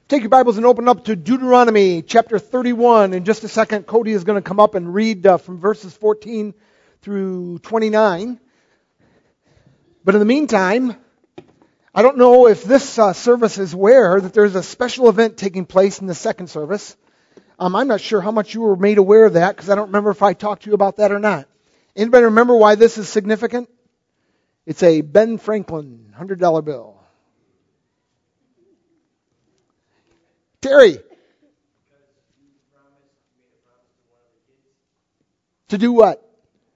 Take your Bibles and open up to Deuteronomy chapter 31. In just a second, Cody is going to come up and read from verses 14 through 29. But in the meantime, I don't know if this service is aware that there's a special event taking place in the second service. I'm not sure how much you were made aware of that because I don't remember if I talked to you about that or not. Anybody remember why this is significant? It's a Ben Franklin $100 bill. Terry. To do what?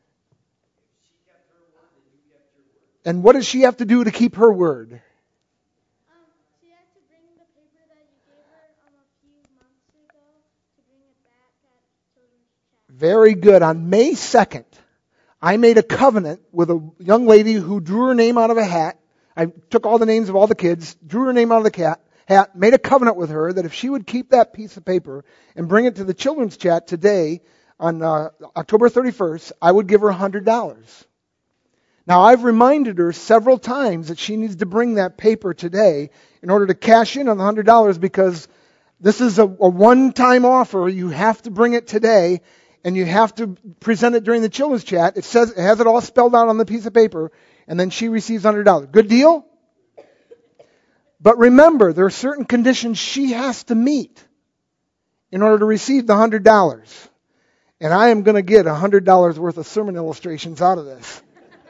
And what does she have to do to keep her word? She had to bring the paper that you gave her a few months ago to bring it back at Children's Chat. Very good. On May 2nd, I made a covenant with a young lady who drew her name out of a hat. I took all the names of all the kids, drew her name out of the hat, made a covenant with her that if she would keep that piece of paper and bring it to the Children's Chat today on October 31st, I would give her $100. Now, I've reminded her several times that she needs to bring that paper today in order to cash in on the $100 because this is a one-time offer. You have to bring it today, and you have to present it during the Children's Chat. It has it all spelled out on the piece of paper, and then she receives $100. Good deal? But remember, there are certain conditions she has to meet in order to receive the $100. And I am going to get $100 worth of sermon illustrations out of this.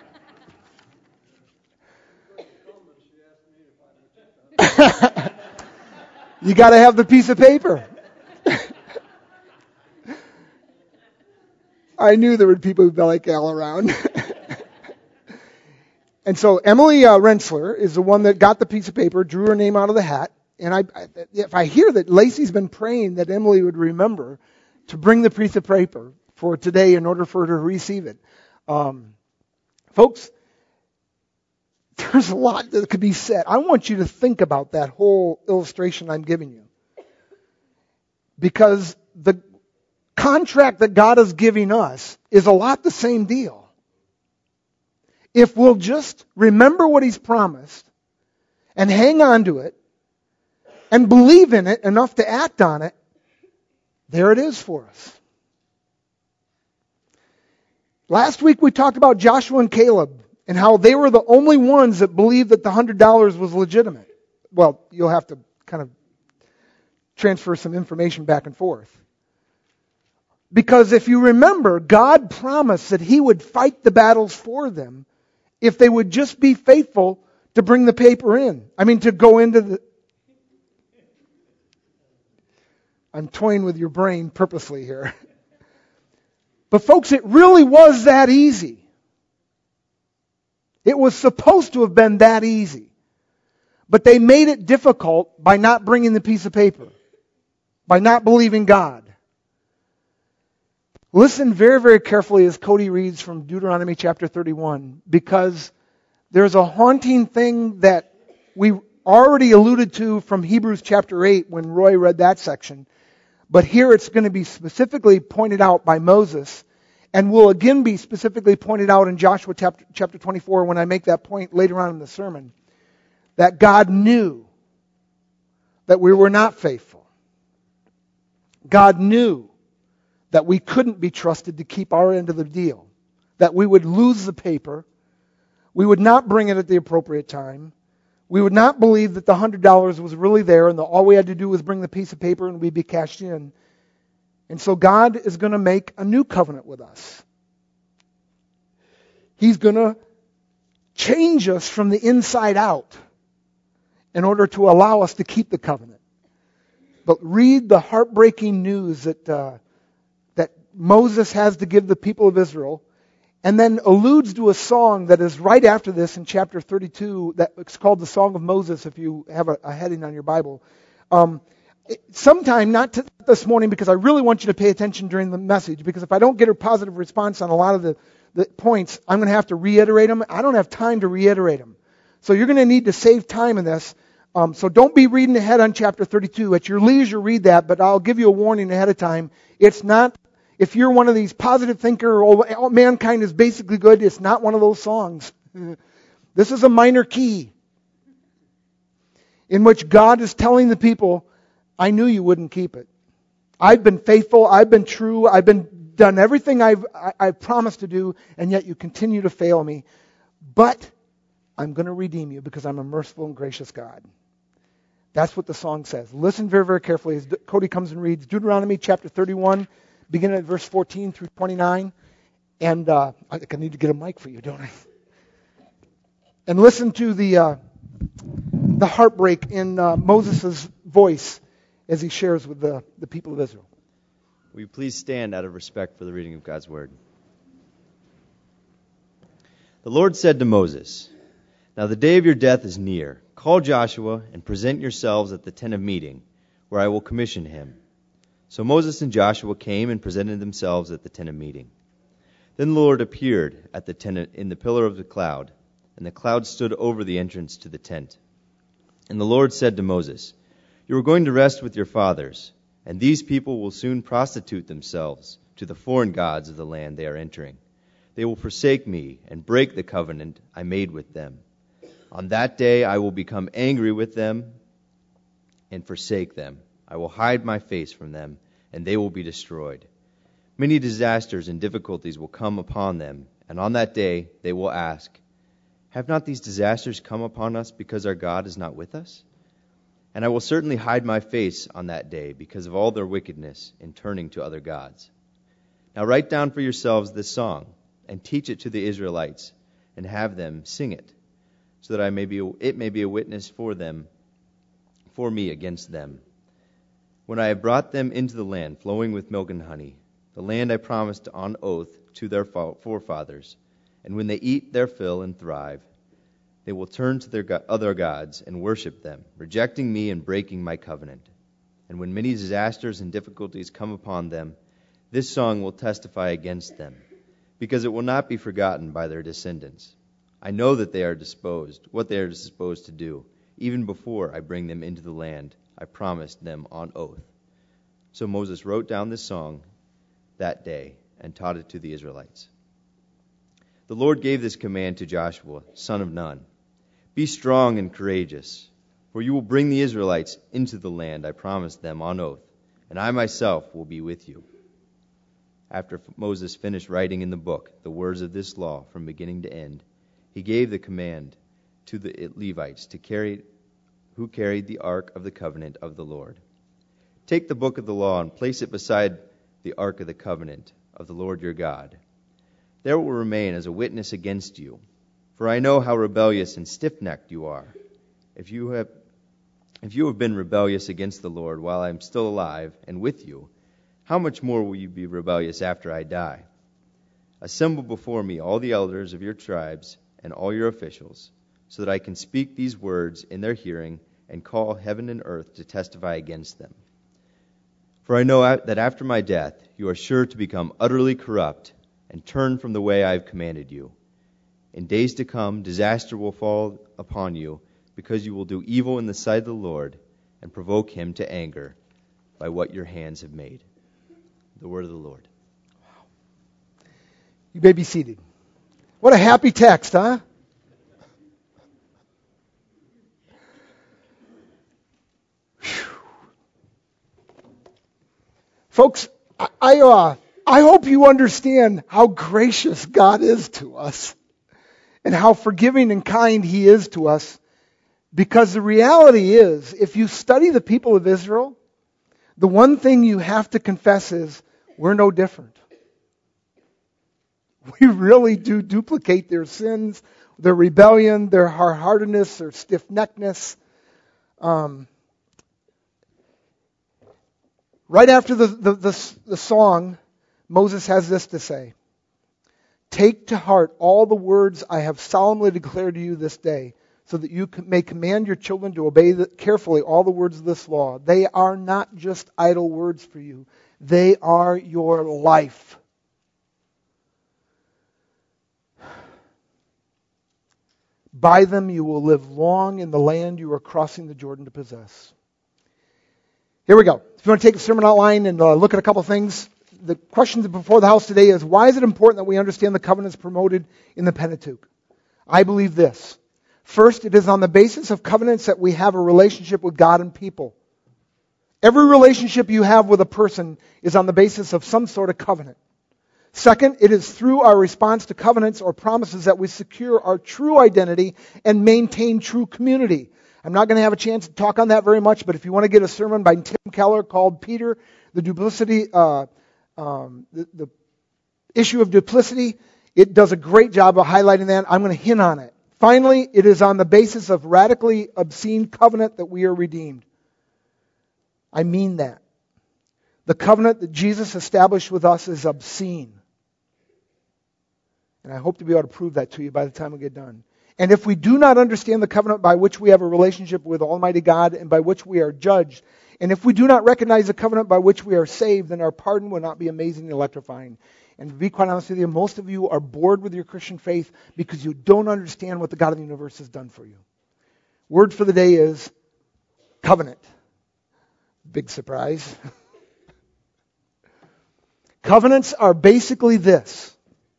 You got to have the piece of paper. I knew there were people who'd be like Al around. And so Emily Rensselaer is the one that got the piece of paper, drew her name out of the hat. And if I hear that Lacey's been praying that Emily would remember to bring the piece of paper for today in order for her to receive it. Folks, there's a lot that could be said. I want you to think about that whole illustration I'm giving you. Because the contract that God is giving us is a lot the same deal. If we'll just remember what He's promised and hang on to it and believe in it enough to act on it, there it is for us. Last week we talked about Joshua and Caleb and how they were the only ones that believed that the $100 was legitimate. Well, you'll have to kind of transfer some information back and forth. Because if you remember, God promised that He would fight the battles for them if they would just be faithful to bring the paper in. To go into the... I'm toying with your brain purposely here. But folks, it really was that easy. It was supposed to have been that easy. But they made it difficult by not bringing the piece of paper. By not believing God. Listen very, very carefully as Cody reads from Deuteronomy chapter 31, because there's a haunting thing that we already alluded to from Hebrews chapter 8 when Roy read that section. But here it's going to be specifically pointed out by Moses, and will again be specifically pointed out in Joshua chapter 24 when I make that point later on in the sermon, that God knew that we were not faithful. God knew that we couldn't be trusted to keep our end of the deal. That we would lose the paper. We would not bring it at the appropriate time. We would not believe that the $100 was really there and that all we had to do was bring the piece of paper and we'd be cashed in. And so God is going to make a new covenant with us. He's going to change us from the inside out in order to allow us to keep the covenant. But read the heartbreaking news that Moses has to give the people of Israel, and then alludes to a song that is right after this in chapter 32. It's called the Song of Moses, if you have a heading on your Bible. Sometime, not this morning, because I really want you to pay attention during the message, because if I don't get a positive response on a lot of the points, I'm going to have to reiterate them. I don't have time to reiterate them. So you're going to need to save time in this. So don't be reading ahead on chapter 32. At your leisure, read that, but I'll give you a warning ahead of time. It's not... If you're one of these positive thinker, all mankind is basically good, it's not one of those songs. This is a minor key in which God is telling the people I knew you wouldn't keep it. I've been faithful, I've been true, done everything I've promised to do, and yet you continue to fail me. But I'm going to redeem you because I'm a merciful and gracious God. That's what the song says. Listen very, very carefully as Cody comes and reads Deuteronomy chapter 31, beginning at verse 14 through 29. And I think I need to get a mic for you, don't I? And listen to the heartbreak in Moses' voice as he shares with the people of Israel. Will you please stand out of respect for the reading of God's word? The Lord said to Moses, "Now the day of your death is near. Call Joshua and present yourselves at the tent of meeting, where I will commission him." So Moses and Joshua came and presented themselves at the tent of meeting. Then the Lord appeared at the tent in the pillar of the cloud, and the cloud stood over the entrance to the tent. And the Lord said to Moses, "You are going to rest with your fathers, and these people will soon prostitute themselves to the foreign gods of the land they are entering. They will forsake me and break the covenant I made with them. On that day I will become angry with them and forsake them. I will hide my face from them, and they will be destroyed. Many disasters and difficulties will come upon them, and on that day they will ask, 'Have not these disasters come upon us because our God is not with us?' And I will certainly hide my face on that day because of all their wickedness in turning to other gods. Now write down for yourselves this song, and teach it to the Israelites, and have them sing it, so that it may be a witness for me against them. When I have brought them into the land flowing with milk and honey, the land I promised on oath to their forefathers, and when they eat their fill and thrive, they will turn to their other gods and worship them, rejecting me and breaking my covenant. And when many disasters and difficulties come upon them, this song will testify against them, because it will not be forgotten by their descendants. I know that what they are disposed to do, even before I bring them into the land I promised them on oath." So Moses wrote down this song that day and taught it to the Israelites. The Lord gave this command to Joshua, son of Nun: "Be strong and courageous, for you will bring the Israelites into the land I promised them on oath, and I myself will be with you." After Moses finished writing in the book the words of this law from beginning to end, he gave the command to the Levites who carried the ark of the covenant of the Lord. "Take the book of the law and place it beside the ark of the covenant of the Lord your God. There it will remain as a witness against you, for I know how rebellious and stiff-necked you are. If you have been rebellious against the Lord while I am still alive and with you, how much more will you be rebellious after I die? Assemble before me all the elders of your tribes and all your officials, so that I can speak these words in their hearing and call heaven and earth to testify against them. For I know that after my death you are sure to become utterly corrupt and turn from the way I have commanded you. In days to come, disaster will fall upon you, because you will do evil in the sight of the Lord and provoke him to anger by what your hands have made." The word of the Lord. You may be seated. What a happy text, huh? Folks, I hope you understand how gracious God is to us and how forgiving and kind he is to us, because the reality is, if you study the people of Israel, the one thing you have to confess is we're no different. We really do duplicate their sins, their rebellion, their hard-heartedness, their stiff-neckedness. Right after the song, Moses has this to say: "Take to heart all the words I have solemnly declared to you this day, so that you may command your children to obey carefully all the words of this law. They are not just idle words for you. They are your life." "By them you will live long in the land you are crossing the Jordan to possess." Here we go. If you want to take the sermon outline and look at a couple things, the question before the house today is, why is it important that we understand the covenants promoted in the Pentateuch? I believe this. First, it is on the basis of covenants that we have a relationship with God and people. Every relationship you have with a person is on the basis of some sort of covenant. Second, it is through our response to covenants or promises that we secure our true identity and maintain true community. I'm not going to have a chance to talk on that very much, but if you want to get a sermon by Tim Keller called Peter, the issue of duplicity, it does a great job of highlighting that. I'm going to hint on it. Finally, it is on the basis of radically obscene covenant that we are redeemed. I mean that. The covenant that Jesus established with us is obscene. And I hope to be able to prove that to you by the time we get done. And if we do not understand the covenant by which we have a relationship with Almighty God and by which we are judged, and if we do not recognize the covenant by which we are saved, then our pardon will not be amazing and electrifying. And to be quite honest with you, most of you are bored with your Christian faith because you don't understand what the God of the universe has done for you. Word for the day is covenant. Big surprise. Covenants are basically this.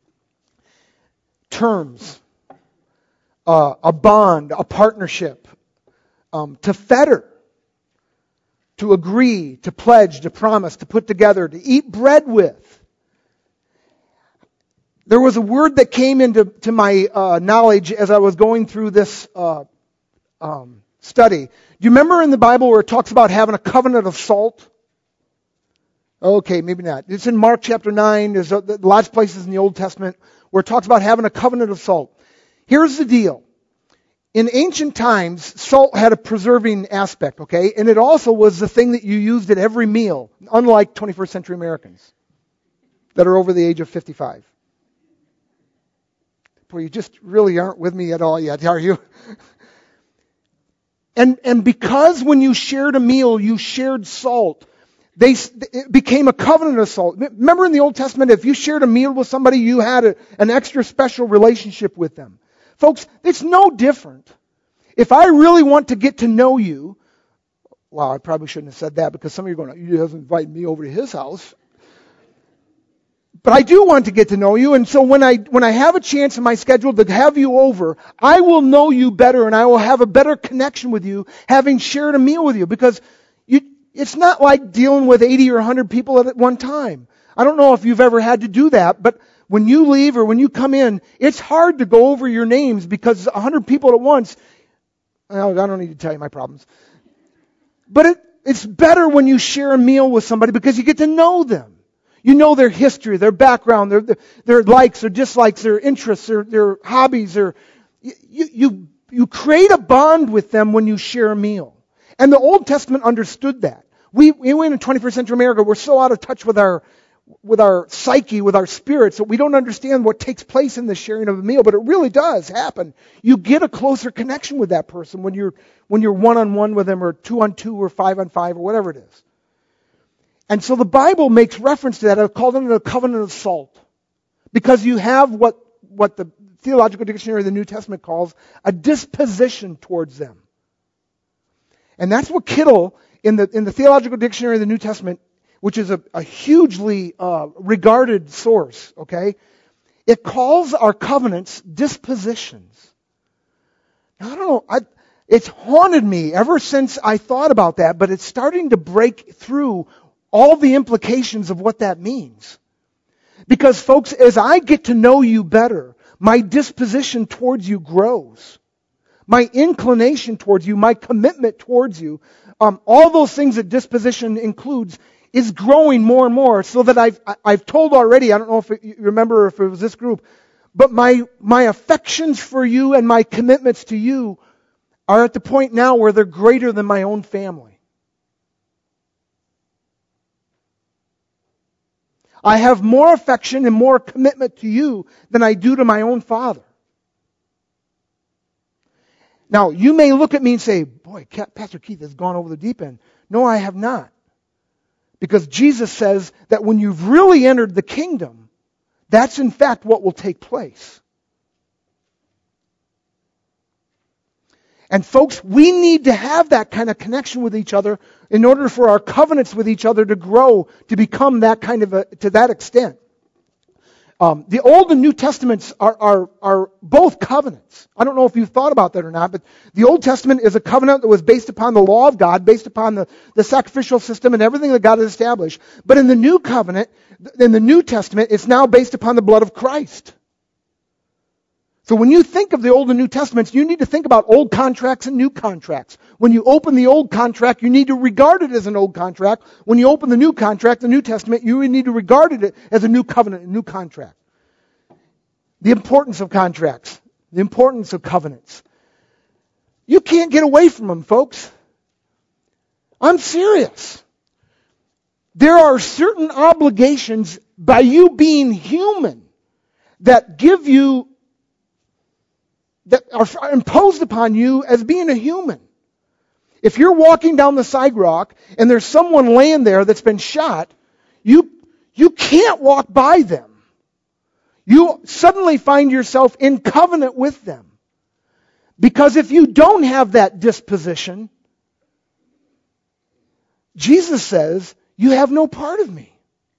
Terms. A bond, a partnership. To fetter. To agree, to pledge, to promise, to put together, to eat bread with. There was a word that came into my knowledge as I was going through this study. Do you remember in the Bible where it talks about having a covenant of salt? Okay, maybe not. It's in Mark chapter 9. There's lots of places in the Old Testament where it talks about having a covenant of salt. Here's the deal. In ancient times, salt had a preserving aspect, okay? And it also was the thing that you used at every meal, unlike 21st century Americans that are over the age of 55. Boy, you just really aren't with me at all yet, are you? And because when you shared a meal, you shared salt, it became a covenant of salt. Remember in the Old Testament, if you shared a meal with somebody, you had an extra special relationship with them. Folks, it's no different. If I really want to get to know you, wow, I probably shouldn't have said that because some of you are going, he doesn't invite me over to his house. But I do want to get to know you, and so when I have a chance in my schedule to have you over, I will know you better and I will have a better connection with you having shared a meal with you because it's not like dealing with 80 or 100 people at one time. I don't know if you've ever had to do that, but when you leave or when you come in, it's hard to go over your names because 100 people at once, well, I don't need to tell you my problems. But it's better when you share a meal with somebody because you get to know them. You know their history, their background, their likes, their dislikes, their interests, their hobbies. You create a bond with them when you share a meal. And the Old Testament understood that. We went in 21st century America, we're so out of touch with our psyche, with our spirits, that we don't understand what takes place in the sharing of a meal, but it really does happen. You get a closer connection with that person when you're one-on-one with them, or 2-on-2, or 5-on-5, or whatever it is. And so the Bible makes reference to that. I've called it a covenant of salt. Because you have what the Theological Dictionary of the New Testament calls a disposition towards them. And that's what Kittel, in the Theological Dictionary of the New Testament, which is a hugely regarded source, okay? It calls our covenants dispositions. Now, I don't know, it's haunted me ever since I thought about that, but it's starting to break through all the implications of what that means. Because, folks, as I get to know you better, my disposition towards you grows. My inclination towards you, my commitment towards you, all those things that disposition includes is growing more and more, so that I've told already, I don't know if you remember if it was this group, but my affections for you and my commitments to you are at the point now where they're greater than my own family. I have more affection and more commitment to you than I do to my own father. Now, you may look at me and say, boy, Pastor Keith has gone over the deep end. No, I have not. Because Jesus says that when you've really entered the kingdom, that's in fact what will take place. And folks, we need to have that kind of connection with each other in order for our covenants with each other to grow, to become that kind of to that extent. The Old and New Testaments are both covenants. I don't know if you've thought about that or not, but the Old Testament is a covenant that was based upon the law of God, based upon the sacrificial system and everything that God has established. But in the New Covenant, in the New Testament, it's now based upon the blood of Christ. So when you think of the Old and New Testaments, you need to think about old contracts and new contracts. When you open the old contract, you need to regard it as an old contract. When you open the new contract, the New Testament, you need to regard it as a new covenant, a new contract. The importance of contracts, the importance of covenants. You can't get away from them, folks. I'm serious. There are certain obligations by you being human that give you that are imposed upon you as being a human. If you're walking down the sidewalk and there's someone laying there that's been shot, you can't walk by them. You suddenly find yourself in covenant with them. Because if you don't have that disposition, Jesus says, you have no part of me.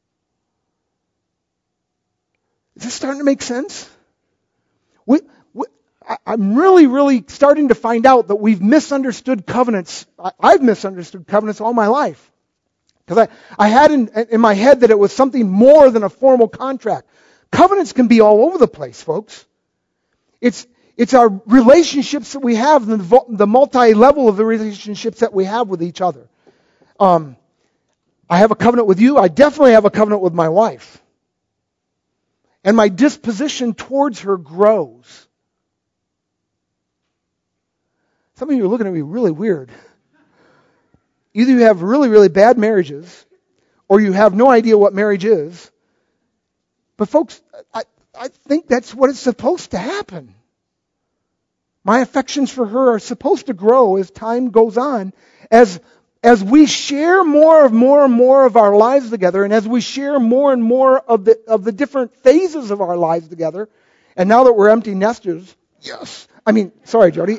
Is this starting to make sense? I'm really starting to find out that we've misunderstood covenants. I've misunderstood covenants all my life. Because I had in my head that it was something more than a formal contract. Covenants can be all over the place, folks. It's our relationships that we have, the multi-level of the relationships that we have with each other. I have a covenant with you. I definitely have a covenant with my wife. And my disposition towards her grows. Some of you are looking at me really weird. Either you have really, really bad marriages, or you have no idea what marriage is. But folks, I think that's what is supposed to happen. My affections for her are supposed to grow as time goes on, as we share more and more of our lives together, and as we share more and more of the different phases of our lives together. And now that we're empty nesters, yes. Sorry, Jody.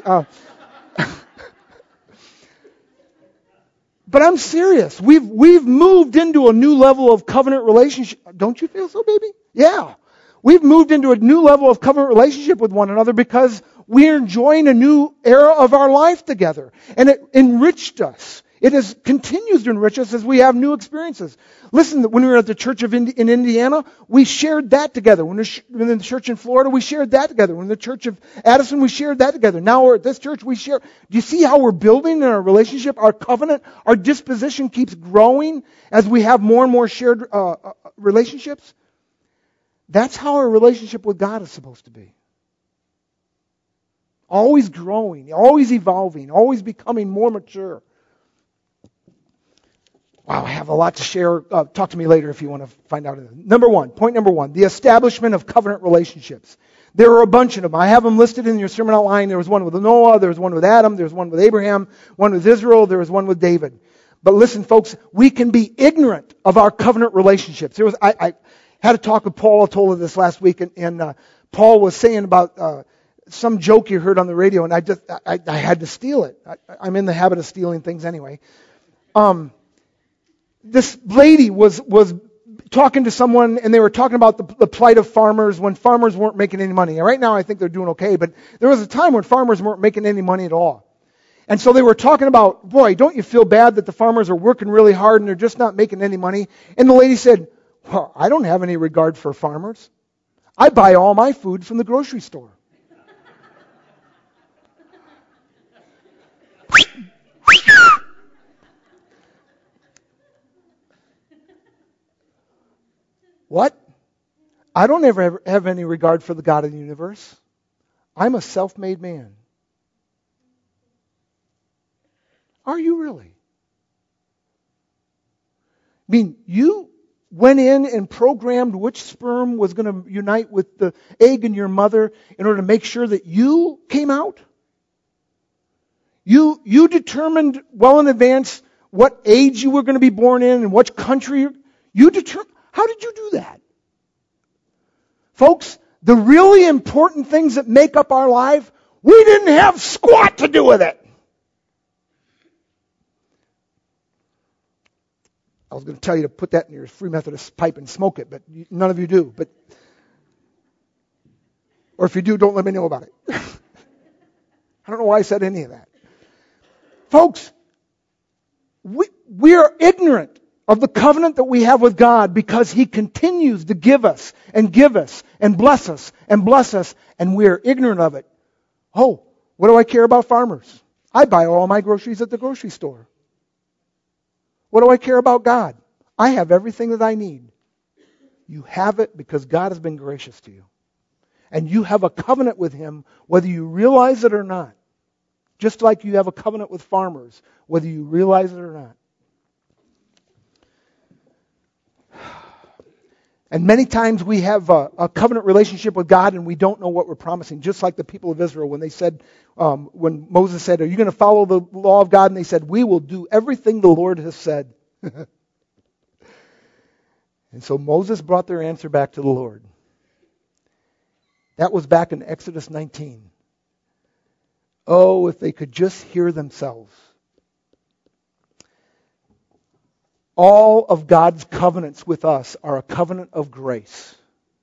But I'm serious. We've moved into a new level of covenant relationship. Don't you feel so, baby? Yeah. We've moved into a new level of covenant relationship with one another because we're enjoying a new era of our life together. And it enriched us. It continues to enrich us as we have new experiences. Listen, when we were at the church in Indiana, we shared that together. When we were in the church in Florida, we shared that together. When the church of Addison, we shared that together. Now we're at this church, we share. Do you see how we're building in our relationship, our covenant, our disposition keeps growing as we have more and more shared relationships? That's how our relationship with God is supposed to be. Always growing, always evolving, always becoming more mature. Wow, I have a lot to share. Talk to me later if you want to find out. Point number one, the establishment of covenant relationships. There are a bunch of them. I have them listed in your sermon outline. There was one with Noah, there was one with Adam, there was one with Abraham, one with Israel, there was one with David. But listen, folks, we can be ignorant of our covenant relationships. I had a talk with Paul. I told her this last week, and Paul was saying about some joke he heard on the radio, and I had to steal it. I'm in the habit of stealing things anyway. This lady was talking to someone, and they were talking about the plight of farmers when farmers weren't making any money. And right now, I think they're doing okay, but there was a time when farmers weren't making any money at all. And so they were talking about, boy, don't you feel bad that the farmers are working really hard and they're just not making any money? And the lady said, well, I don't have any regard for farmers. I buy all my food from the grocery store. What? I don't ever have any regard for the God of the universe. I'm a self-made man. Are you really? I mean, you went in and programmed which sperm was going to unite with the egg in your mother in order to make sure that you came out? You determined well in advance what age you were going to be born in and which country you determined. How did you do that? Folks, the really important things that make up our life, we didn't have squat to do with it. I was going to tell you to put that in your Free Methodist pipe and smoke it, but none of you do. But Or if you do, don't let me know about it. I don't know why I said any of that. Folks, we are ignorant of the covenant that we have with God because He continues to give us and bless us and bless us, and we are ignorant of it. Oh, what do I care about farmers? I buy all my groceries at the grocery store. What do I care about God? I have everything that I need. You have it because God has been gracious to you. And you have a covenant with Him whether you realize it or not. Just like you have a covenant with farmers, whether you realize it or not. And many times we have a covenant relationship with God and we don't know what we're promising. Just like the people of Israel when they said, when Moses said, are you going to follow the law of God? And they said, we will do everything the Lord has said. And so Moses brought their answer back to the Lord. That was back in Exodus 19. Oh, if they could just hear themselves. All of God's covenants with us are a covenant of grace.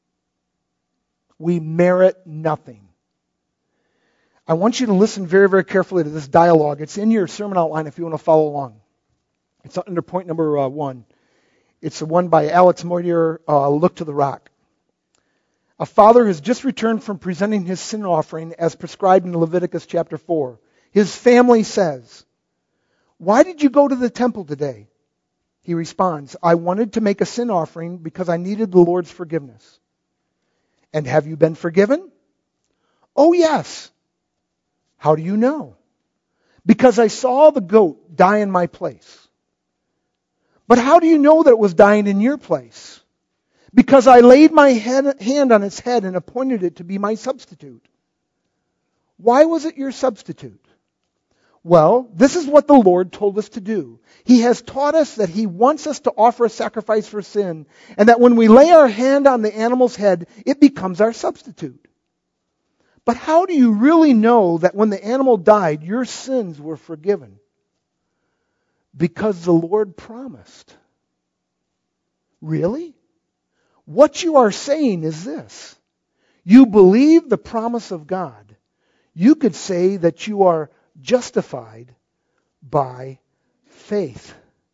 We merit nothing. I want you to listen very, very carefully to this dialogue. It's in your sermon outline if you want to follow along. It's under point number 1. It's the one by Alex Moyer, Look to the Rock. A father has just returned from presenting his sin offering as prescribed in Leviticus chapter 4. His family says, why did you go to the temple today? He responds, I wanted to make a sin offering because I needed the Lord's forgiveness. And have you been forgiven? Oh, yes. How do you know? Because I saw the goat die in my place. But how do you know that it was dying in your place? Because I laid my hand on its head and appointed it to be my substitute. Why was it your substitute? Well, this is what the Lord told us to do. He has taught us that He wants us to offer a sacrifice for sin, and that when we lay our hand on the animal's head, it becomes our substitute. But how do you really know that when the animal died, your sins were forgiven? Because the Lord promised. Really? What you are saying is this. You believe the promise of God. You could say that you are justified by faith.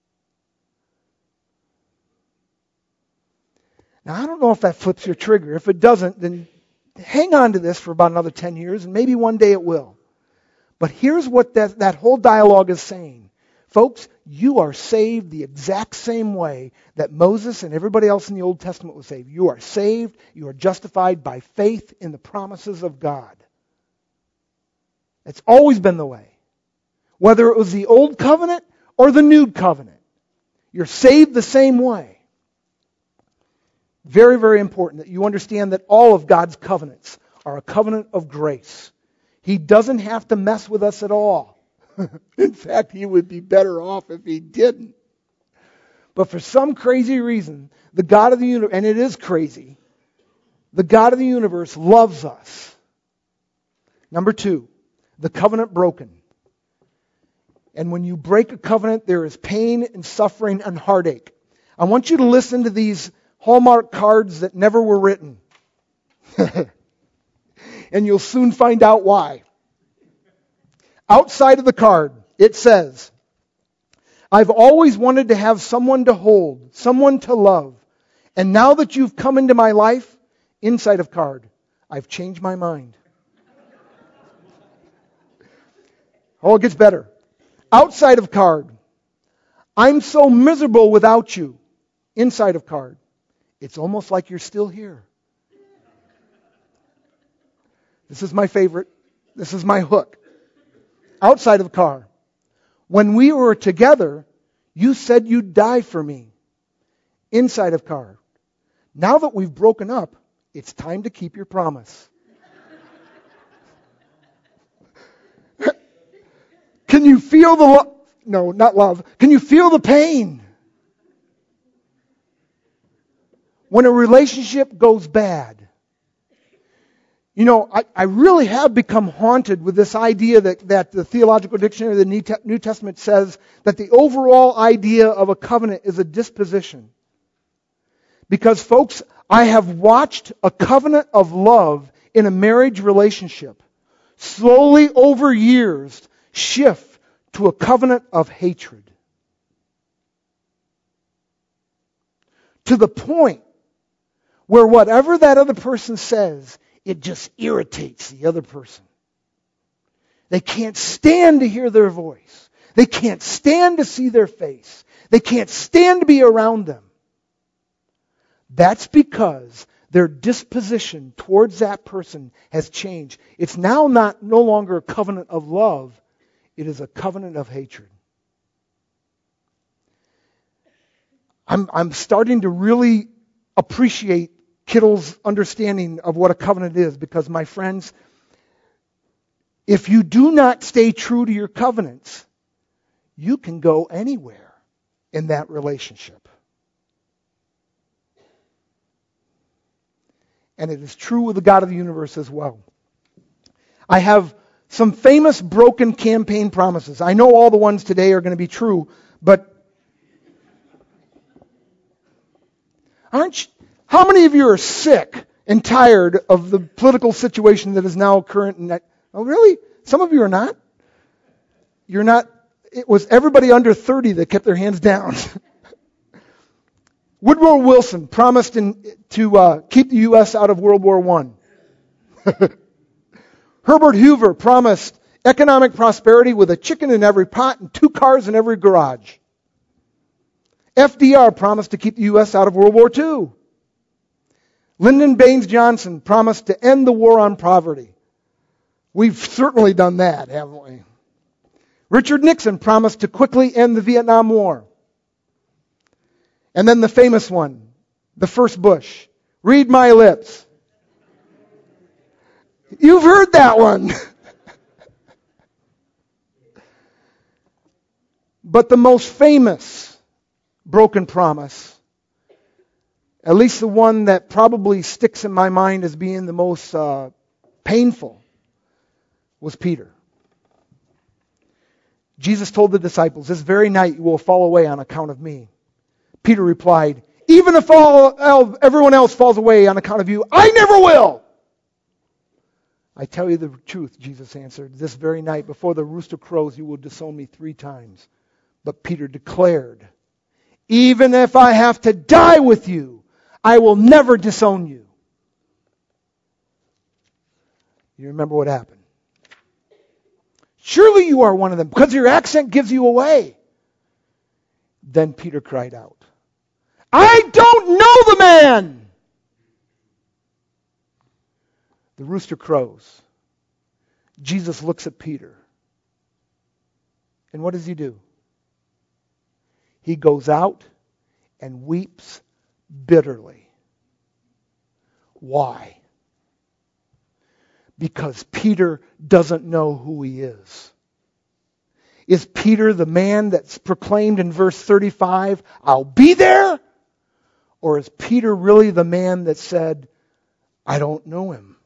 Now, I don't know if that flips your trigger. If it doesn't, then hang on to this for about another 10 years, and maybe one day it will. But here's what that whole dialogue is saying. Folks, you are saved the exact same way that Moses and everybody else in the Old Testament was saved. You are saved, you are justified by faith in the promises of God. It's always been the way. Whether it was the Old Covenant or the New Covenant. You're saved the same way. Very, very important that you understand that all of God's covenants are a covenant of grace. He doesn't have to mess with us at all. In fact, He would be better off if He didn't. But for some crazy reason, the God of the universe, and it is crazy, the God of the universe loves us. Number 2, the covenant broken. And when you break a covenant, there is pain and suffering and heartache. I want you to listen to these Hallmark cards that never were written. And you'll soon find out why. Outside of the card, it says, I've always wanted to have someone to hold, someone to love. And now that you've come into my life, inside of card, I've changed my mind. Oh, it gets better. Outside of card, I'm so miserable without you. Inside of card, it's almost like you're still here. This is my favorite. This is my hook. Outside of the car. When we were together, you said you'd die for me. Inside of car. Now that we've broken up, it's time to keep your promise. Can you feel the love? No, not love. Can you feel the pain? When a relationship goes bad. You know, I really have become haunted with this idea that the Theological Dictionary of the New Testament says that the overall idea of a covenant is a disposition. Because, folks, I have watched a covenant of love in a marriage relationship slowly over years shift to a covenant of hatred. To the point where whatever that other person says, it just irritates the other person. They can't stand to hear their voice. They can't stand to see their face. They can't stand to be around them. That's because their disposition towards that person has changed. It's now no longer a covenant of love. It is a covenant of hatred. I'm starting to really appreciate Kittle's understanding of what a covenant is, because, my friends, if you do not stay true to your covenants, you can go anywhere in that relationship. And it is true with the God of the universe as well. I have some famous broken campaign promises. I know all the ones today are going to be true, but how many of you are sick and tired of the political situation that is now current? Oh, really? Some of you are not? You're not? It was everybody under 30 that kept their hands down. Woodrow Wilson promised to keep the U.S. out of World War I. Herbert Hoover promised economic prosperity with a chicken in every pot and 2 cars in every garage. FDR promised to keep the U.S. out of World War II. Lyndon Baines Johnson promised to end the war on poverty. We've certainly done that, haven't we? Richard Nixon promised to quickly end the Vietnam War. And then the famous one, the first Bush. Read my lips. You've heard that one. But the most famous broken promise, at least the one that probably sticks in my mind as being the most painful, was Peter. Jesus told the disciples, "This very night you will fall away on account of me." Peter replied, "Even if everyone else falls away on account of you, I never will." "I tell you the truth," Jesus answered, "this very night before the rooster crows you will disown me 3 times. But Peter declared, "Even if I have to die with you, I will never disown you." You remember what happened? "Surely you are one of them, because your accent gives you away." Then Peter cried out, "I don't know the man!" The rooster crows. Jesus looks at Peter. And what does he do? He goes out and weeps bitterly. Why? Because Peter doesn't know who he is. Is Peter the man that's proclaimed in verse 35, "I'll be there"? Or is Peter really the man that said, "I don't know him"?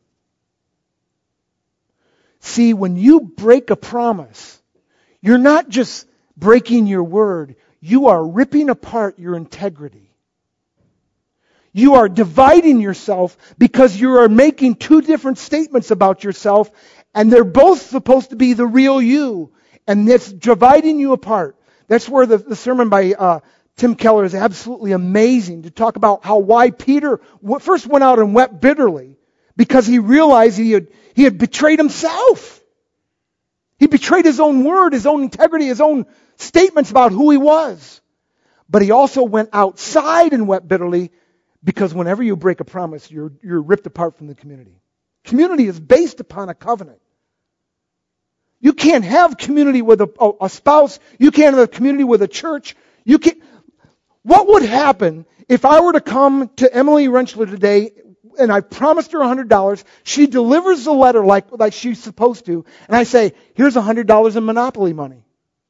See, when you break a promise, you're not just breaking your word, you are ripping apart your integrity. You are dividing yourself because you are making 2 different statements about yourself, and they're both supposed to be the real you, and it's dividing you apart. That's where the sermon by Tim Keller is absolutely amazing, to talk about why Peter first went out and wept bitterly, because he realized he had betrayed himself. He betrayed his own word, his own integrity, his own statements about who he was. But he also went outside and wept bitterly, because whenever you break a promise, you're ripped apart from the community. Community is based upon a covenant. You can't have community with a spouse. You can't have community with a church. You can't. What would happen if I were to come to Emily Rentschler today and I promised her $100, she delivers the letter like she's supposed to, and I say, "Here's $100 in Monopoly money"?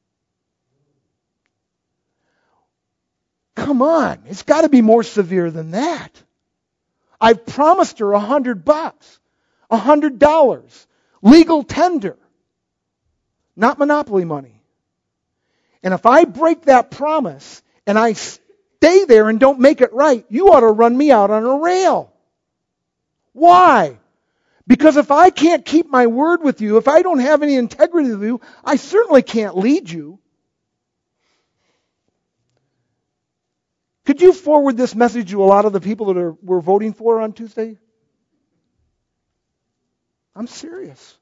Come on, it's got to be more severe than that. I've promised her $100, $100, legal tender, not Monopoly money. And if I break that promise and I stay there and don't make it right, you ought to run me out on a rail. Why? Because if I can't keep my word with you, if I don't have any integrity with you, I certainly can't lead you. Could you forward this message to a lot of the people that we're voting for on Tuesday? I'm serious.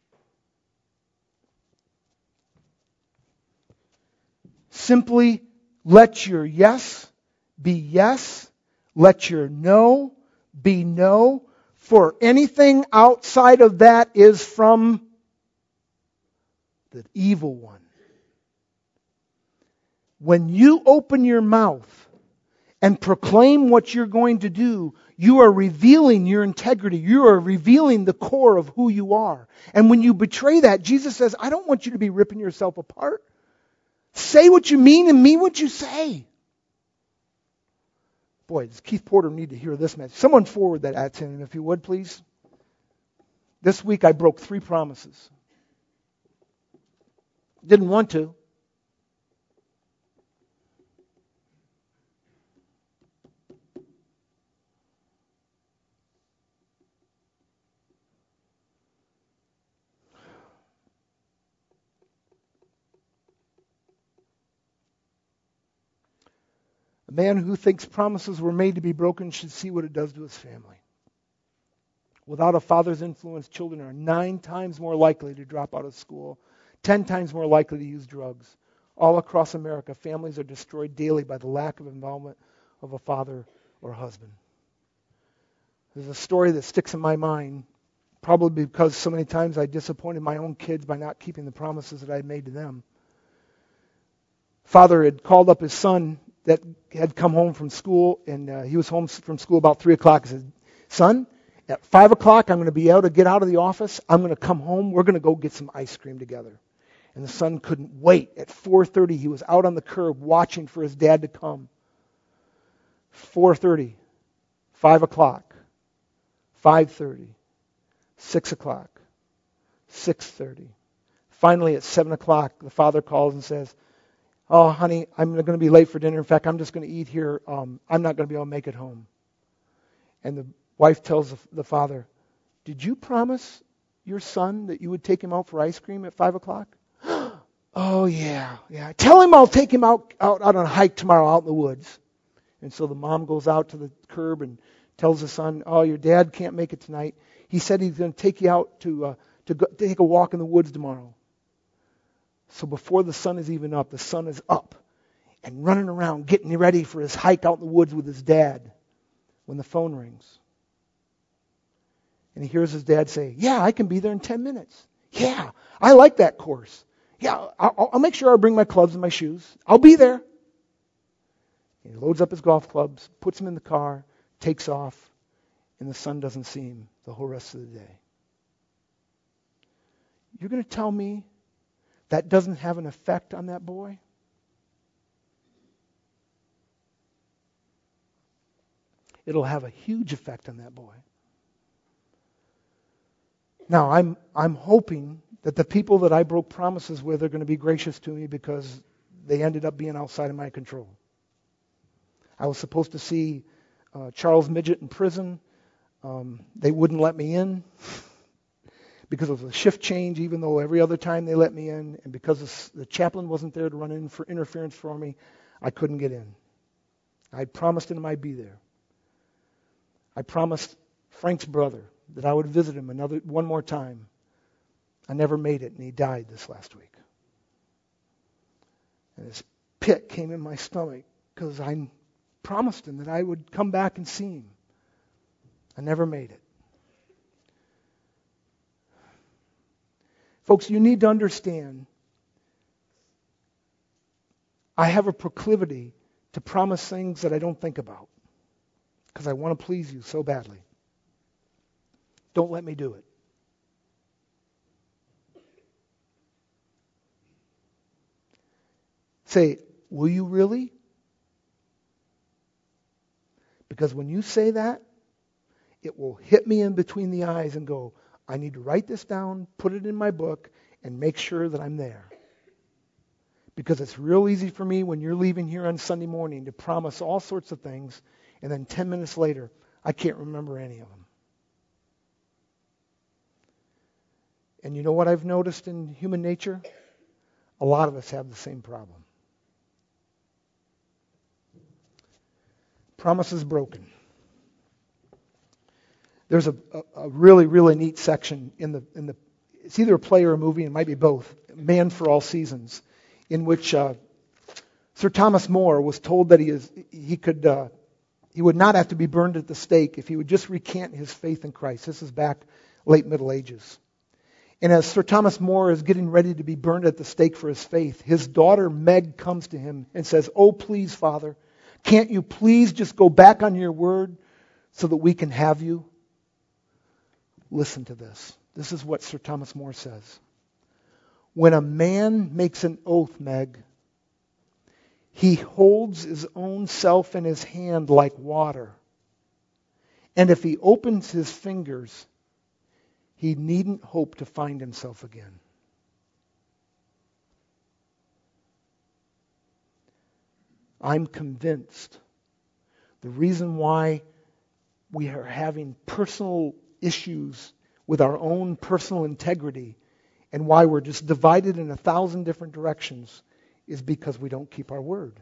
Simply let your yes be yes. Let your no be no. For anything outside of that is from the evil one. When you open your mouth and proclaim what you're going to do, you are revealing your integrity. You are revealing the core of who you are. And when you betray that, Jesus says, I don't want you to be ripping yourself apart. Say what you mean and mean what you say. Boy, does Keith Porter need to hear this message. Someone forward that to him, if you would, please. This week I broke 3 promises. Didn't want to. A man who thinks promises were made to be broken should see what it does to his family. Without a father's influence, children are 9 times more likely to drop out of school, 10 times more likely to use drugs. All across America, families are destroyed daily by the lack of involvement of a father or husband. There's a story that sticks in my mind, probably because so many times I disappointed my own kids by not keeping the promises that I had made to them. Father had called up his son that had come home from school, and he was home from school about 3 o'clock. He said, son, at 5 o'clock I'm going to be able to get out of the office. I'm going to come home. We're going to go get some ice cream together. And the son couldn't wait. At 4:30 he was out on the curb watching for his dad to come. 4:30, 5 o'clock, 5:30, 6 o'clock, 6:30. Finally at 7 o'clock the father calls and says, oh, honey, I'm going to be late for dinner. In fact, I'm just going to eat here. I'm not going to be able to make it home. And the wife tells the father, did you promise your son that you would take him out for ice cream at 5 o'clock? Oh, yeah. Tell him I'll take him out on a hike tomorrow out in the woods. And so the mom goes out to the curb and tells the son, oh, your dad can't make it tonight. He said he's going to take you out to go take a walk in the woods tomorrow. So before the sun is even up, the son is up and running around getting ready for his hike out in the woods with his dad when the phone rings. And he hears his dad say, yeah, I can be there in 10 minutes. Yeah, I like that course. Yeah, I'll make sure I bring my clubs and my shoes. I'll be there. And he loads up his golf clubs, puts them in the car, takes off, and the son doesn't see him the whole rest of the day. You're going to tell me that doesn't have an effect on that boy? It'll have a huge effect on that boy. Now, I'm hoping that the people that I broke promises with are going to be gracious to me because they ended up being outside of my control. I was supposed to see Charles Midget in prison. They wouldn't let me in because of the shift change, even though every other time they let me in, and because the chaplain wasn't there to run in for interference for me, I couldn't get in. I promised him I'd be there. I promised Frank's brother that I would visit him one more time. I never made it, and he died this last week. And this pit came in my stomach because I promised him that I would come back and see him. I never made it. Folks, you need to understand, I have a proclivity to promise things that I don't think about because I want to please you so badly. Don't let me do it. Say, will you really? Because when you say that, it will hit me in between the eyes and go, I need to write this down, put it in my book, and make sure that I'm there. Because it's real easy for me when you're leaving here on Sunday morning to promise all sorts of things, and then 10 minutes later, I can't remember any of them. And you know what I've noticed in human nature? A lot of us have the same problem. Promises broken. There's a really, really neat section in the it's either a play or a movie, it might be both, Man for All Seasons, in which Sir Thomas More was told that he would not have to be burned at the stake if he would just recant his faith in Christ. This is back late Middle Ages. And as Sir Thomas More is getting ready to be burned at the stake for his faith, his daughter Meg comes to him and says, "Oh, please, Father, can't you please just go back on your word so that we can have you?" Listen to this. This is what Sir Thomas More says. "When a man makes an oath, Meg, he holds his own self in his hand like water. And if he opens his fingers, he needn't hope to find himself again." I'm convinced the reason why we are having personal issues with our own personal integrity and why we're just divided in 1,000 different directions is because we don't keep our word.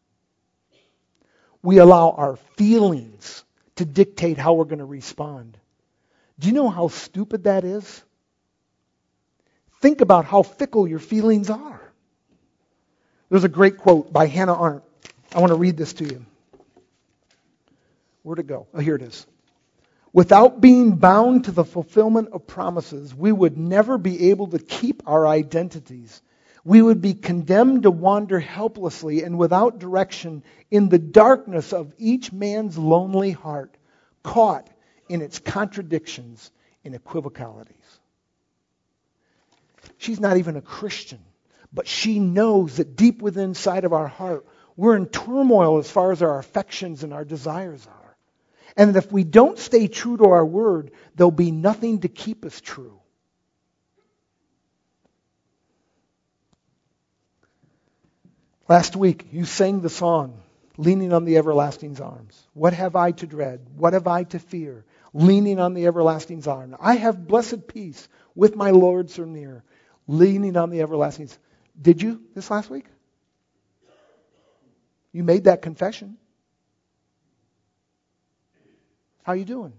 We allow our feelings to dictate how we're going to respond. Do you know how stupid that is? Think about how fickle your feelings are. There's a great quote by Hannah Arendt. I want to read this to you. Where'd it go? Oh, here it is. "Without being bound to the fulfillment of promises, we would never be able to keep our identities. We would be condemned to wander helplessly and without direction in the darkness of each man's lonely heart, caught in its contradictions and equivocalities." She's not even a Christian, but she knows that deep within inside of our heart, we're in turmoil as far as our affections and our desires are. And that if we don't stay true to our word, there'll be nothing to keep us true. Last week, you sang the song, "Leaning on the Everlasting's Arms." What have I to dread? What have I to fear? Leaning on the Everlasting's arm. I have blessed peace with my Lord so near. Leaning on the Everlasting's. Did you this last week? You made that confession. How are you doing?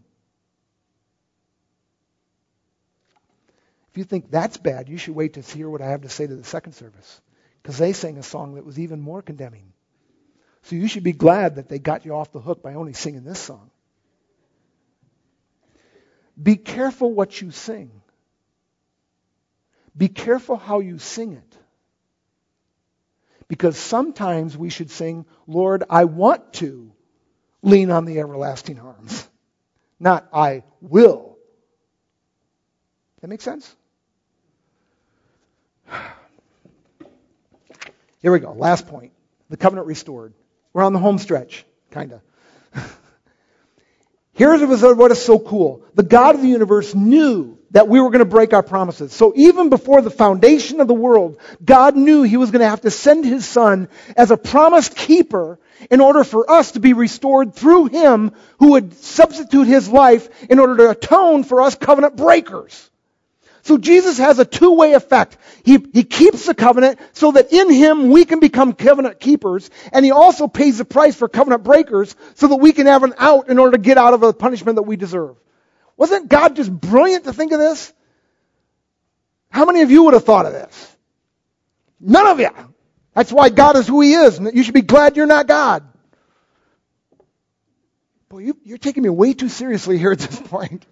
If you think that's bad, you should wait to hear what I have to say to the second service. Because they sang a song that was even more condemning. So you should be glad that they got you off the hook by only singing this song. Be careful what you sing. Be careful how you sing it. Because sometimes we should sing, "Lord, I want to lean on the everlasting arms." Not, "I will." That make sense? Here we go. Last point. The covenant restored. We're on the home stretch, kind of. Here's what is so cool. The God of the universe knew that we were going to break our promises. So even before the foundation of the world, God knew He was going to have to send His Son as a promise keeper in order for us to be restored through Him, who would substitute His life in order to atone for us covenant breakers. So Jesus has a two-way effect. He keeps the covenant so that in Him we can become covenant keepers, and He also pays the price for covenant breakers so that we can have an out in order to get out of the punishment that we deserve. Wasn't God just brilliant to think of this? How many of you would have thought of this? None of you. That's why God is who He is, and you should be glad you're not God. Boy, you're taking me way too seriously here at this point.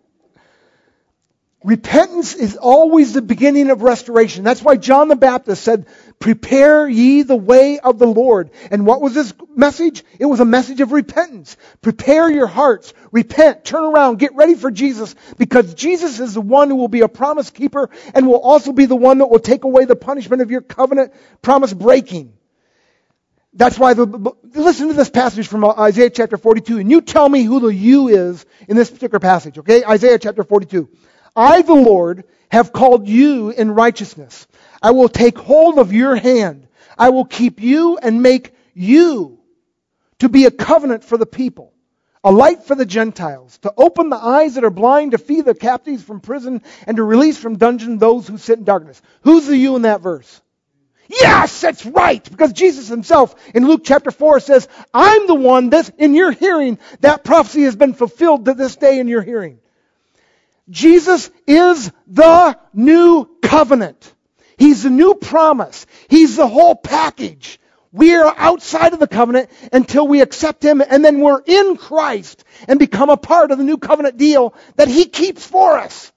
Repentance is always the beginning of restoration. That's why John the Baptist said, "Prepare ye the way of the Lord." And what was his message? It was a message of repentance. Prepare your hearts. Repent. Turn around. Get ready for Jesus. Because Jesus is the one who will be a promise keeper and will also be the one that will take away the punishment of your covenant promise breaking. That's why, listen to this passage from Isaiah chapter 42. And you tell me who the you is in this particular passage. Okay? Isaiah chapter 42. "I, the Lord, have called you in righteousness. I will take hold of your hand. I will keep you and make you to be a covenant for the people, a light for the Gentiles, to open the eyes that are blind, to free the captives from prison, and to release from dungeon those who sit in darkness. Who's the you in that verse? Yes, that's right, because Jesus himself in Luke chapter 4 says, I'm the one that's in your hearing. That prophecy has been fulfilled to this day in your hearing. Jesus is the new covenant. He's the new promise. He's the whole package. We are outside of the covenant until we accept Him, and then we're in Christ and become a part of the new covenant deal that He keeps for us.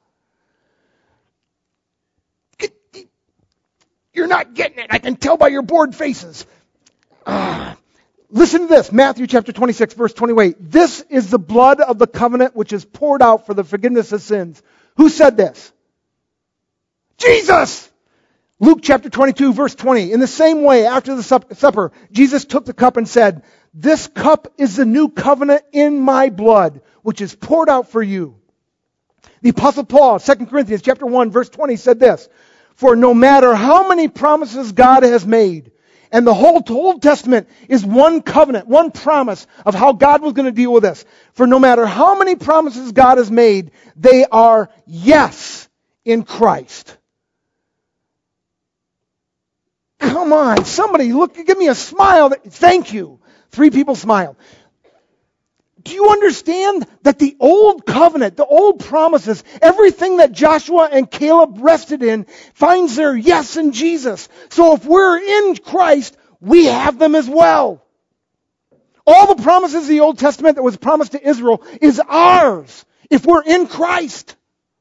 You're not getting it. I can tell by your bored faces. Listen to this. Matthew chapter 26, verse 28. This is the blood of the covenant which is poured out for the forgiveness of sins. Who said this? Jesus! Luke chapter 22, verse 20. In the same way, after the supper, Jesus took the cup and said, this cup is the new covenant in my blood, which is poured out for you. The Apostle Paul, 2 Corinthians chapter 1, verse 20, said this, for no matter how many promises God has made, and the whole Old Testament is one covenant, one promise of how God was going to deal with this. For no matter how many promises God has made, they are yes in Christ. Come on, somebody look, give me a smile. Thank you. 3 people smile. Do you understand that the old covenant, the old promises, everything that Joshua and Caleb rested in finds their yes in Jesus. So if we're in Christ, we have them as well. All the promises of the Old Testament that was promised to Israel is ours if we're in Christ.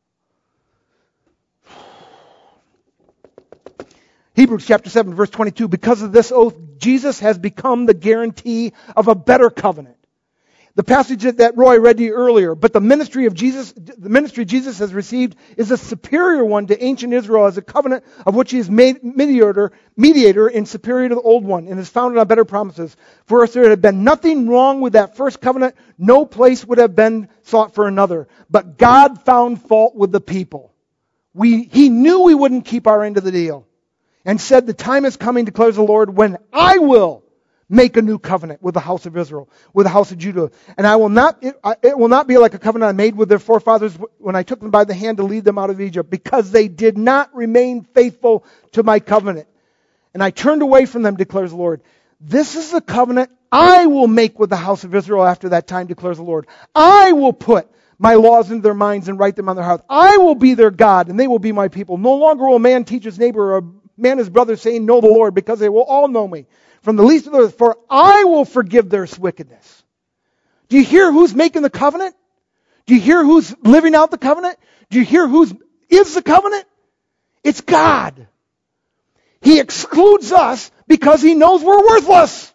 Hebrews chapter 7, verse 22, because of this oath, Jesus has become the guarantee of a better covenant. The passage that Roy read to you earlier, but the ministry Jesus has received is a superior one to ancient Israel as a covenant of which he is made mediator and superior to the old one, and is founded on better promises. For if there had been nothing wrong with that first covenant, no place would have been sought for another. But God found fault with the people. He knew we wouldn't keep our end of the deal, and said, the time is coming, declares the Lord, when I will make a new covenant with the house of Israel, with the house of Judah. And it will not be like a covenant I made with their forefathers when I took them by the hand to lead them out of Egypt, because they did not remain faithful to my covenant. And I turned away from them, declares the Lord. This is the covenant I will make with the house of Israel after that time, declares the Lord. I will put my laws into their minds and write them on their hearts. I will be their God, and they will be my people. No longer will a man teach his neighbor or a man his brother, saying, know the Lord, because they will all know me, from the least of the, for I will forgive their wickedness. Do you hear who's making the covenant? Do you hear who's living out the covenant? Do you hear who is the covenant? It's God. He excludes us because He knows we're worthless.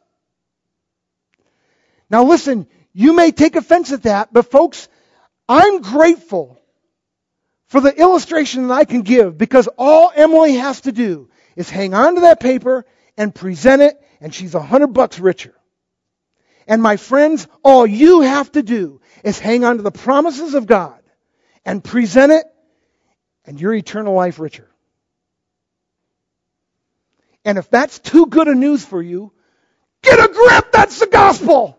Now listen, you may take offense at that, but folks, I'm grateful for the illustration that I can give, because all Emily has to do is hang on to that paper and present it, and she's $100 richer. And my friends, all you have to do is hang on to the promises of God and present it, and you're eternal life richer. And if that's too good a news for you, get a grip, that's the gospel.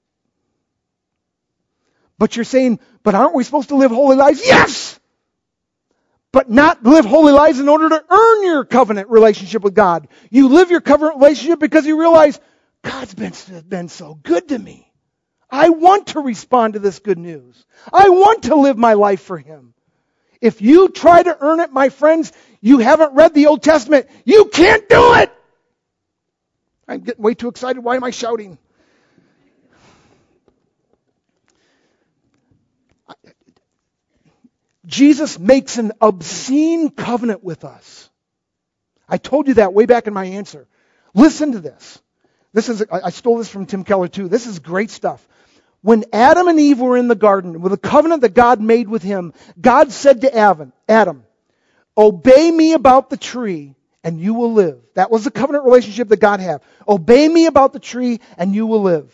But you're saying, but aren't we supposed to live holy lives? Yes! But not live holy lives in order to earn your covenant relationship with God. You live your covenant relationship because you realize, God's been so good to me. I want to respond to this good news. I want to live my life for Him. If you try to earn it, my friends, you haven't read the Old Testament. You can't do it! I'm getting way too excited. Why am I shouting? Jesus makes an obscene covenant with us. I told you that way back in my answer. Listen to this. I stole this from Tim Keller too. This is great stuff. When Adam and Eve were in the garden with a covenant that God made with him, God said to Adam, obey me about the tree and you will live. That was the covenant relationship that God had. Obey me about the tree and you will live.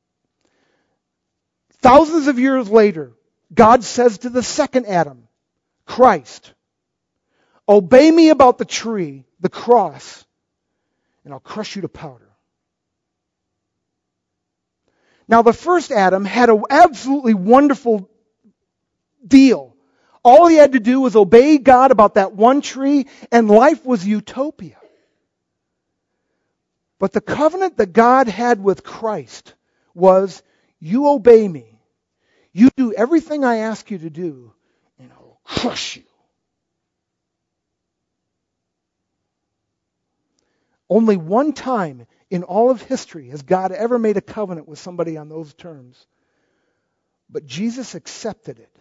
Thousands of years later, God says to the second Adam, Christ, obey me about the tree, the cross, and I'll crush you to powder. Now, the first Adam had an absolutely wonderful deal. All he had to do was obey God about that one tree, and life was utopia. But the covenant that God had with Christ was, you obey me, you do everything I ask you to do, and I will crush you. Only one time in all of history has God ever made a covenant with somebody on those terms. But Jesus accepted it.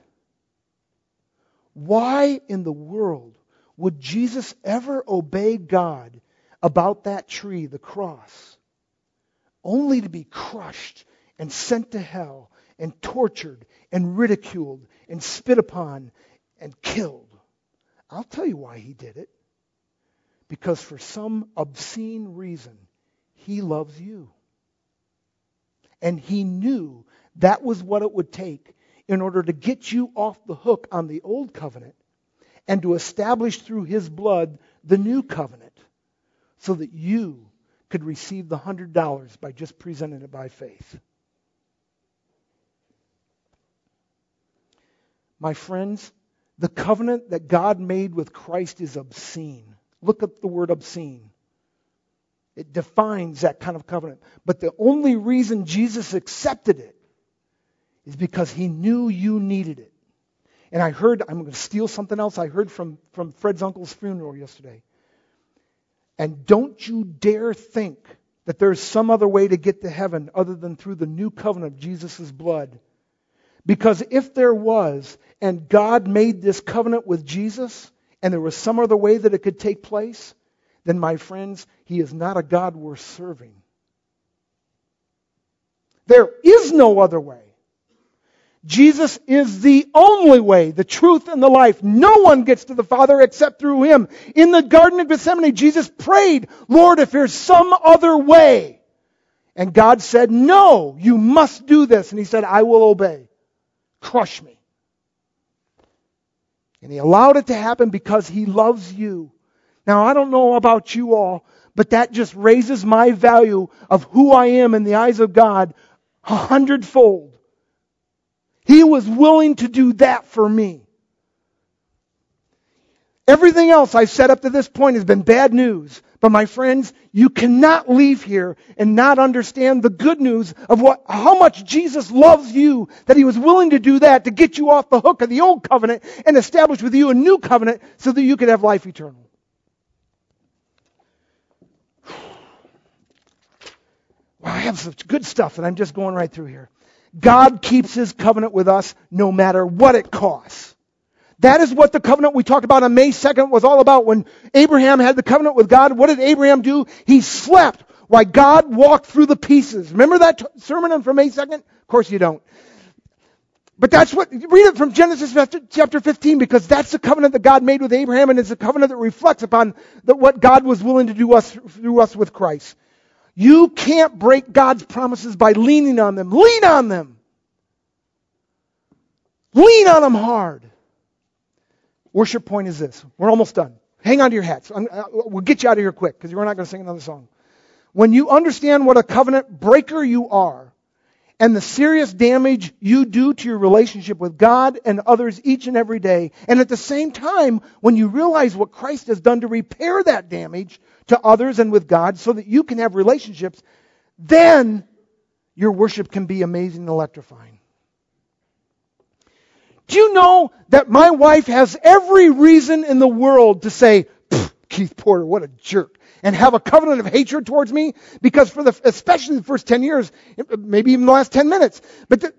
Why in the world would Jesus ever obey God about that tree, the cross, only to be crushed and sent to hell and tortured and ridiculed and spit upon and killed? I'll tell you why he did it. Because for some obscene reason, he loves you. And he knew that was what it would take in order to get you off the hook on the old covenant and to establish through his blood the new covenant so that you could receive the $100 by just presenting it by faith. My friends, the covenant that God made with Christ is obscene. Look up the word obscene. It defines that kind of covenant. But the only reason Jesus accepted it is because he knew you needed it. And I heard, I'm going to steal something else I heard from Fred's uncle's funeral yesterday. And don't you dare think that there's some other way to get to heaven other than through the new covenant of Jesus' blood. Because if there was, and God made this covenant with Jesus, and there was some other way that it could take place, then my friends, he is not a God worth serving. There is no other way. Jesus is the only way, the truth, and the life. No one gets to the Father except through him. In the Garden of Gethsemane, Jesus prayed, Lord, if there's some other way. And God said, no, you must do this. And he said, I will obey. Crush me. And he allowed it to happen because he loves you. Now, I don't know about you all, but that just raises my value of who I am in the eyes of God 100-fold. He was willing to do that for me. Everything else I've said up to this point has been bad news. But my friends, you cannot leave here and not understand the good news of how much Jesus loves you, that he was willing to do that to get you off the hook of the old covenant and establish with you a new covenant so that you could have life eternal. Wow, I have such good stuff that I'm just going right through here. God keeps his covenant with us no matter what it costs. That is what the covenant we talked about on May 2nd was all about. When Abraham had the covenant with God, what did Abraham do? He slept while God walked through the pieces. Remember that sermon from May 2nd? Of course you don't. But that's what, read it from Genesis chapter 15, because that's the covenant that God made with Abraham, and it's a covenant that reflects upon what God was willing to do through us with Christ. You can't break God's promises by leaning on them. Lean on them. Lean on them hard. Worship point is this. We're almost done. Hang on to your hats. We'll get you out of here quick because we're not going to sing another song. When you understand what a covenant breaker you are and the serious damage you do to your relationship with God and others each and every day, and at the same time, when you realize what Christ has done to repair that damage to others and with God so that you can have relationships, then your worship can be amazing and electrifying. Do you know that my wife has every reason in the world to say, Keith Porter, what a jerk, and have a covenant of hatred towards me? Because for especially the first 10 years, maybe even the last 10 minutes, but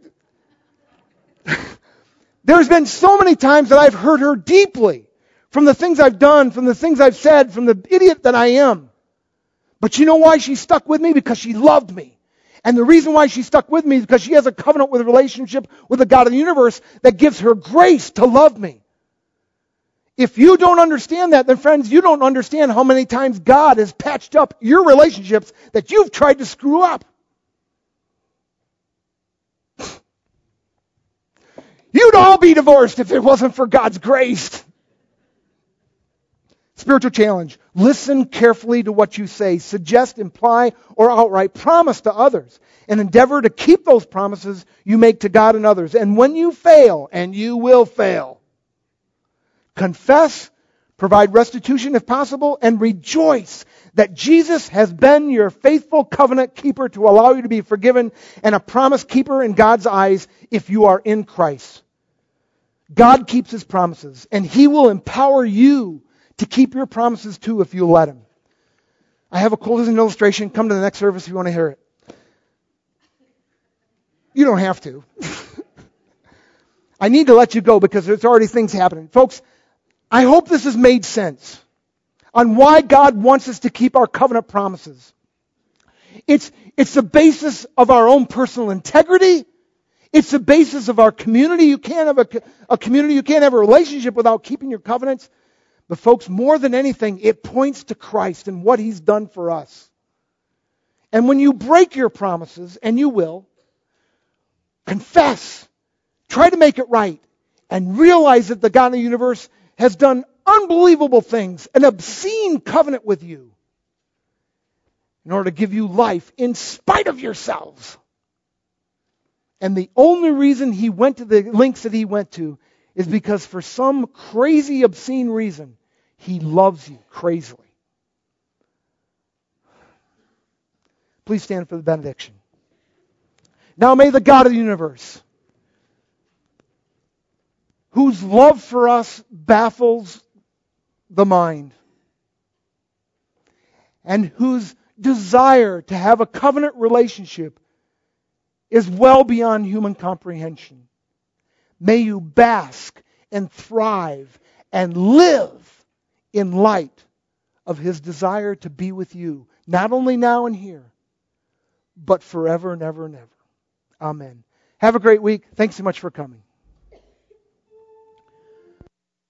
there's been so many times that I've hurt her deeply from the things I've done, from the things I've said, from the idiot that I am. But you know why she stuck with me? Because she loved me. And the reason why she stuck with me is because she has a covenant with a relationship with the God of the universe that gives her grace to love me. If you don't understand that, then friends, you don't understand how many times God has patched up your relationships that you've tried to screw up. You'd all be divorced if it wasn't for God's grace. Spiritual challenge. Listen carefully to what you say. Suggest, imply, or outright promise to others. And endeavor to keep those promises you make to God and others. And when you fail, and you will fail, confess, provide restitution if possible, and rejoice that Jesus has been your faithful covenant keeper to allow you to be forgiven and a promise keeper in God's eyes if you are in Christ. God keeps His promises, and He will empower you to keep your promises too if you let Him. I have a closing illustration. Come to the next service if you want to hear it. You don't have to. I need to let you go because there's already things happening. Folks, I hope this has made sense on why God wants us to keep our covenant promises. It's the basis of our own personal integrity. It's the basis of our community. You can't have a community, you can't have a relationship without keeping your covenants. But folks, more than anything, it points to Christ and what He's done for us. And when you break your promises, and you will, confess, try to make it right, and realize that the God of the universe has done unbelievable things, an obscene covenant with you, in order to give you life in spite of yourselves. And the only reason He went to the lengths that He went to is because for some crazy, obscene reason, He loves you crazily. Please stand for the benediction. Now may the God of the universe, whose love for us baffles the mind, and whose desire to have a covenant relationship is well beyond human comprehension. May you bask and thrive and live in light of His desire to be with you, not only now and here, but forever and ever and ever. Amen. Have a great week. Thanks so much for coming.